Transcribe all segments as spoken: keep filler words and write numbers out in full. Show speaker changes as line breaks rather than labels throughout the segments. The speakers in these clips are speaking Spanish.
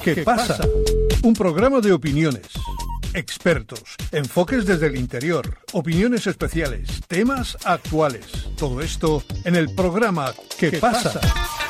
¿Qué pasa? Un programa de opiniones, expertos, enfoques desde el interior, opiniones especiales, temas actuales. Todo esto en el programa ¿Qué pasa?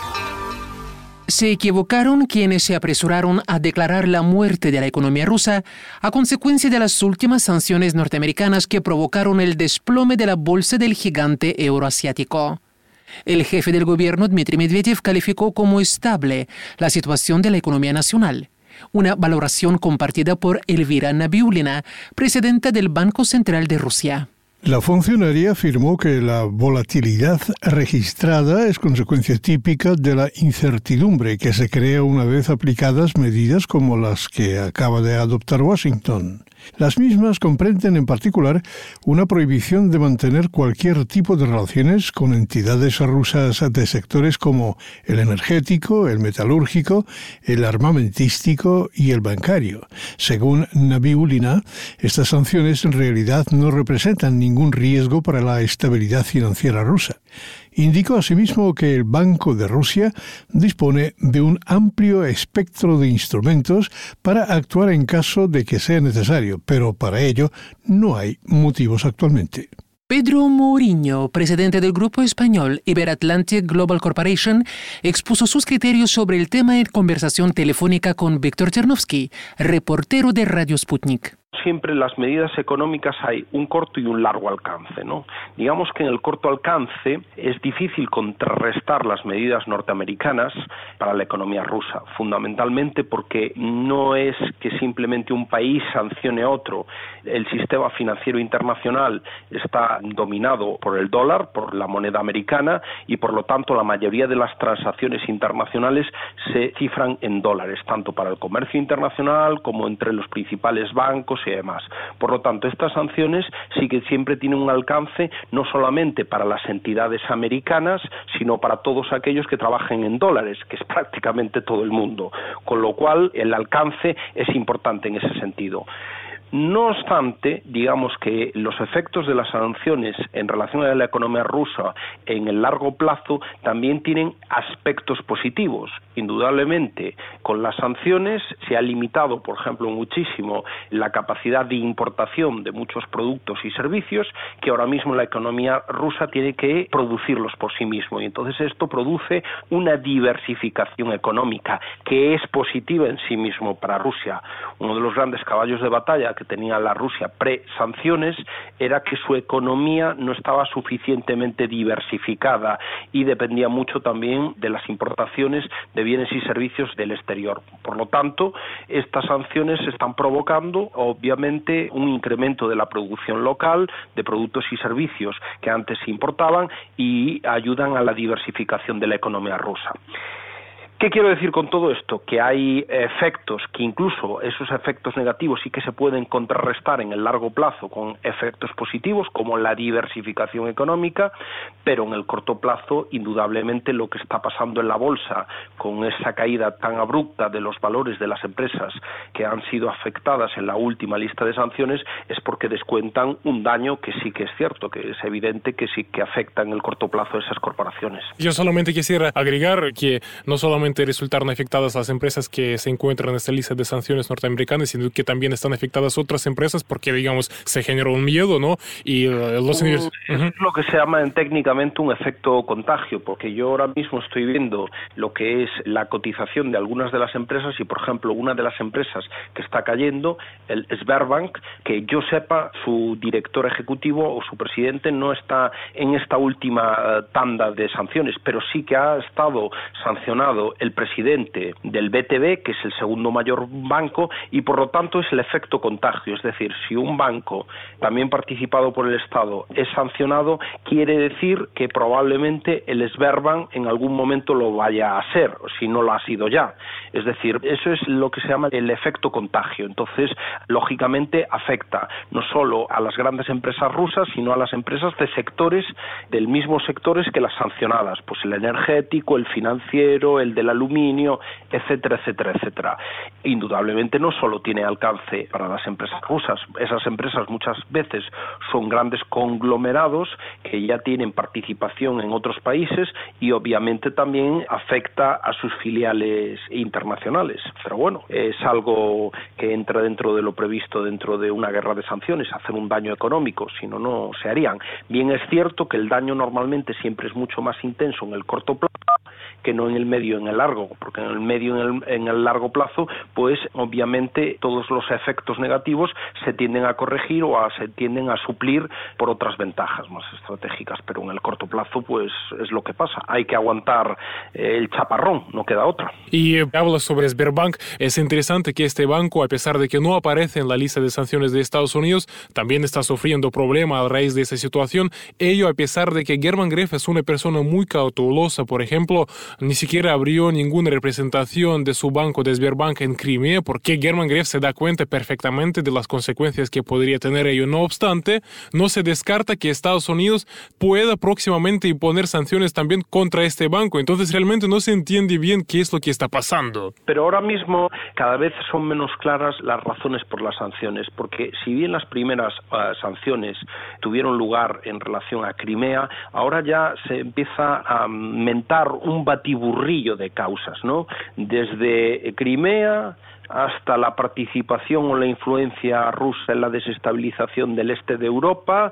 Se equivocaron quienes se apresuraron a declarar la muerte de la economía rusa a consecuencia de las últimas sanciones norteamericanas que provocaron el desplome de la bolsa del gigante euroasiático. El jefe del gobierno, Dmitry Medvedev, calificó como estable la situación de la economía nacional, una valoración compartida por Elvira Nabiulina, presidenta del Banco Central de Rusia.
La funcionaria afirmó que la volatilidad registrada es consecuencia típica de la incertidumbre que se crea una vez aplicadas medidas como las que acaba de adoptar Washington. Las mismas comprenden en particular una prohibición de mantener cualquier tipo de relaciones con entidades rusas de sectores como el energético, el metalúrgico, el armamentístico y el bancario. Según Nabiulina, estas sanciones en realidad no representan ningún riesgo para la estabilidad financiera rusa. Indicó asimismo que el Banco de Rusia dispone de un amplio espectro de instrumentos para actuar en caso de que sea necesario, pero para ello no hay motivos actualmente.
Pedro Mourinho, presidente del grupo español Iberatlantic Global Corporation, expuso sus criterios sobre el tema en conversación telefónica con Víctor Chernovsky, reportero de Radio Sputnik.
Siempre en las medidas económicas hay un corto y un largo alcance, ¿no? Digamos que en el corto alcance es difícil contrarrestar las medidas norteamericanas para la economía rusa, fundamentalmente porque no es que simplemente un país sancione a otro. El sistema financiero internacional está dominado por el dólar, por la moneda americana, y por lo tanto la mayoría de las transacciones internacionales se cifran en dólares, tanto para el comercio internacional como entre los principales bancos y demás. Por lo tanto, estas sanciones sí que siempre tienen un alcance no solamente para las entidades americanas, sino para todos aquellos que trabajen en dólares, que es prácticamente todo el mundo, con lo cual el alcance es importante en ese sentido. No obstante, digamos que los efectos de las sanciones en relación a la economía rusa en el largo plazo también tienen aspectos positivos. Indudablemente, con las sanciones se ha limitado, por ejemplo, muchísimo la capacidad de importación de muchos productos y servicios que ahora mismo la economía rusa tiene que producirlos por sí mismo. Y entonces esto produce una diversificación económica que es positiva en sí mismo para Rusia. Uno de los grandes caballos de batalla que tenía la Rusia pre-sanciones era que su economía no estaba suficientemente diversificada y dependía mucho también de las importaciones de bienes y servicios del exterior. Por lo tanto, estas sanciones están provocando, obviamente, un incremento de la producción local de productos y servicios que antes se importaban y ayudan a la diversificación de la economía rusa. ¿Qué quiero decir con todo esto? Que hay efectos que incluso esos efectos negativos sí que se pueden contrarrestar en el largo plazo con efectos positivos como la diversificación económica, pero en el corto plazo indudablemente lo que está pasando en la bolsa con esa caída tan abrupta de los valores de las empresas que han sido afectadas en la última lista de sanciones es porque descuentan un daño que sí que es cierto, que es evidente que sí que afecta en el corto plazo a esas corporaciones.
Yo solamente quisiera agregar que no solamente resultaron afectadas las empresas que se encuentran en esta lista de sanciones norteamericanas, sino que también están afectadas otras empresas porque, digamos, se generó un miedo, ¿no? Y uh, los
un, uh-huh. Es lo que se llama técnicamente un efecto contagio, porque yo ahora mismo estoy viendo lo que es la cotización de algunas de las empresas y, por ejemplo, una de las empresas que está cayendo, el Sberbank, que yo sepa, su director ejecutivo o su presidente no está en esta última tanda de sanciones, pero sí que ha estado sancionado el presidente del B T V, que es el segundo mayor banco, y por lo tanto es el efecto contagio. Es decir, si un banco, también participado por el Estado, es sancionado, quiere decir que probablemente el Sberbank en algún momento lo vaya a ser, si no lo ha sido ya. Es decir, eso es lo que se llama el efecto contagio. Entonces, lógicamente, afecta no solo a las grandes empresas rusas, sino a las empresas de sectores, del mismo sectores que las sancionadas, pues el energético, el financiero, el del aluminio, etcétera, etcétera, etcétera. Indudablemente no solo tiene alcance para las empresas rusas, esas empresas muchas veces son grandes conglomerados que ya tienen participación en otros países y obviamente también afecta a sus filiales internacionales. internacionales. Pero bueno, es algo que entra dentro de lo previsto dentro de una guerra de sanciones, hacer un daño económico, si no, no se harían. Bien es cierto que el daño normalmente siempre es mucho más intenso en el corto plazo que no en el medio y en el largo, porque en el medio y en el, en el largo plazo, pues obviamente todos los efectos negativos se tienden a corregir o a, se tienden a suplir por otras ventajas más estratégicas, pero en el corto plazo pues es lo que pasa, hay que aguantar eh, el chaparrón, no queda otra.
Y eh, hablas sobre Sberbank, es interesante que este banco, a pesar de que no aparece en la lista de sanciones de Estados Unidos, también está sufriendo problemas a raíz de esa situación, ello a pesar de que German Gref es una persona muy cautelosa, por ejemplo, ni siquiera abrió ninguna representación de su banco de Sberbank en Crimea, porque German Gref se da cuenta perfectamente de las consecuencias que podría tener ello. No obstante, no se descarta que Estados Unidos pueda próximamente imponer sanciones también contra este banco. Entonces realmente no se entiende bien qué es lo que está pasando.
Pero ahora mismo cada vez son menos claras las razones por las sanciones, porque si bien las primeras uh, sanciones tuvieron lugar en relación a Crimea, ahora ya se empieza a mentar un batiburrillo de causas, ¿no? Desde Crimea hasta la participación o la influencia rusa en la desestabilización del este de Europa,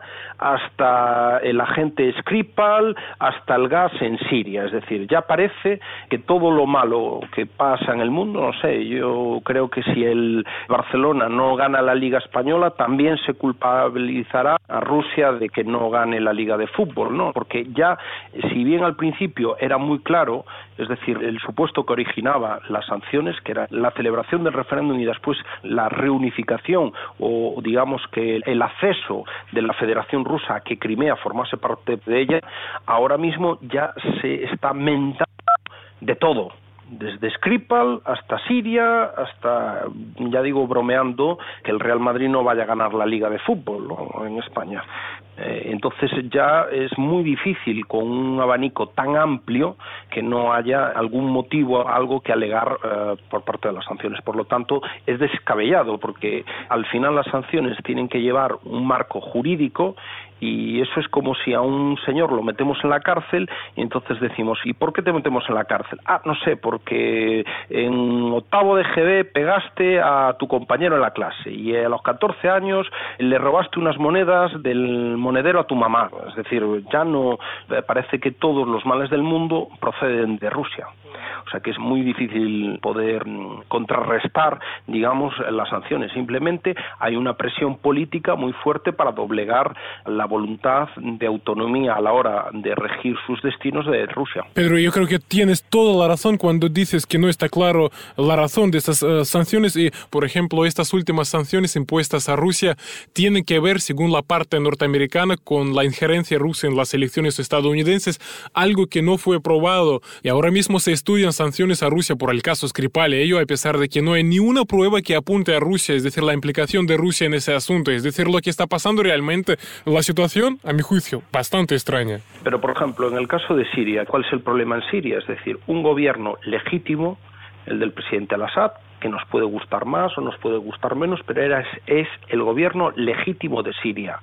hasta el agente Skripal, hasta el gas en Siria. Es decir, ya parece que todo lo malo que pasa en el mundo, no sé, yo creo que si el Barcelona no gana la Liga Española, también se culpabilizará a Rusia de que no gane la Liga de Fútbol, ¿no? Porque ya, si bien al principio era muy claro, es decir, el supuesto que originaba las sanciones, que era la celebración del referéndum y después la reunificación o digamos que el acceso de la Federación Rusa a que Crimea formase parte de ella, ahora mismo ya se está mentando de todo, desde Skripal hasta Siria, hasta, ya digo bromeando, que el Real Madrid no vaya a ganar la Liga de Fútbol, ¿no?, en España. Eh, entonces ya es muy difícil con un abanico tan amplio que no haya algún motivo, algo que alegar eh, por parte de las sanciones. Por lo tanto, es descabellado porque al final las sanciones tienen que llevar un marco jurídico y eso es como si a un señor lo metemos en la cárcel y entonces decimos, ¿y por qué te metemos en la cárcel? Ah, no sé, porque en octavo de G B pegaste a tu compañero en la clase y a los catorce años le robaste unas monedas del monedero a tu mamá. Es decir, ya no, parece que todos los males del mundo proceden de Rusia. O sea que es muy difícil poder contrarrestar, digamos, las sanciones. Simplemente hay una presión política muy fuerte para doblegar la voluntad de autonomía a la hora de regir sus destinos de Rusia.
Pedro, yo creo que tienes toda la razón cuando dices que no está claro la razón de estas uh, sanciones y, por ejemplo, estas últimas sanciones impuestas a Rusia tienen que ver, según la parte norteamericana, con la injerencia rusa en las elecciones estadounidenses, algo que no fue probado y ahora mismo se estudian sanciones a Rusia por el caso Skripal, ello a pesar de que no hay ni una prueba que apunte a Rusia, es decir, la implicación de Rusia en ese asunto, es decir, lo que está pasando realmente, la situación, a mi juicio, bastante extraña.
Pero, por ejemplo, en el caso de Siria, ¿cuál es el problema en Siria? Es decir, un gobierno legítimo, el del presidente al-Assad, que nos puede gustar más o nos puede gustar menos, pero era, es, es el gobierno legítimo de Siria.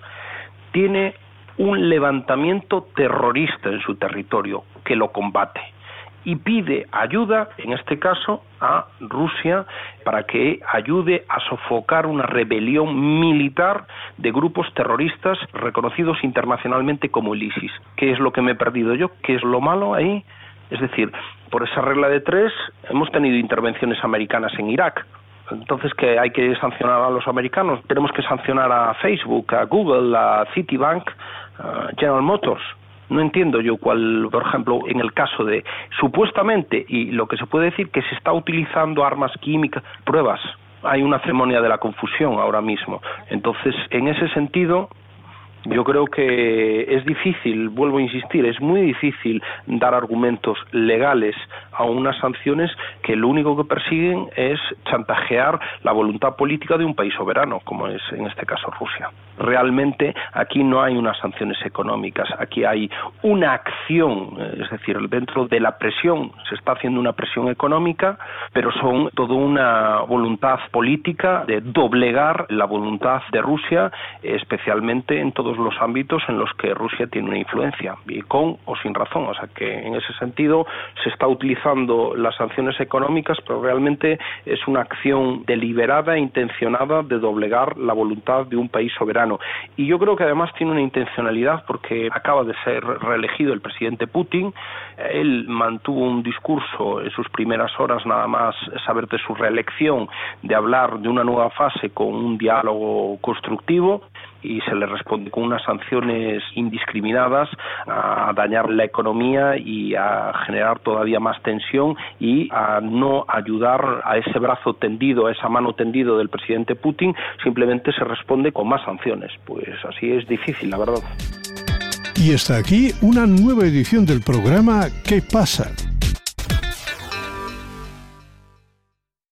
Tiene un levantamiento terrorista en su territorio que lo combate y pide ayuda, en este caso, a Rusia para que ayude a sofocar una rebelión militar de grupos terroristas reconocidos internacionalmente como el ISIS. ¿Qué es lo que me he perdido yo? ¿Qué es lo malo ahí? Es decir, por esa regla de tres hemos tenido intervenciones americanas en Irak. Entonces, ¿que hay que sancionar a los americanos? Tenemos que sancionar a Facebook, a Google, a Citibank, a General Motors. No entiendo yo cuál, por ejemplo, en el caso de, supuestamente, y lo que se puede decir, que se está utilizando armas químicas, pruebas. Hay una ceremonia de la confusión ahora mismo. Entonces, en ese sentido, yo creo que es difícil, vuelvo a insistir, es muy difícil dar argumentos legales a unas sanciones que lo único que persiguen es chantajear la voluntad política de un país soberano, como es en este caso Rusia. Realmente aquí no hay unas sanciones económicas, aquí hay una acción, es decir, dentro de la presión se está haciendo una presión económica, pero son toda una voluntad política de doblegar la voluntad de Rusia, especialmente en todos todos los ámbitos en los que Rusia tiene una influencia, y con o sin razón. O sea que en ese sentido se está utilizando las sanciones económicas, pero realmente es una acción deliberada e intencionada de doblegar la voluntad de un país soberano. Y yo creo que además tiene una intencionalidad porque acaba de ser reelegido el presidente Putin. Él mantuvo un discurso en sus primeras horas, nada más saber de su reelección, de hablar de una nueva fase con un diálogo constructivo, y se le responde con unas sanciones indiscriminadas a dañar la economía y a generar todavía más tensión y a no ayudar a ese brazo tendido, a esa mano tendida del presidente Putin. Simplemente se responde con más sanciones. Pues así es difícil, la verdad.
Y hasta aquí una nueva edición del programa ¿Qué pasa?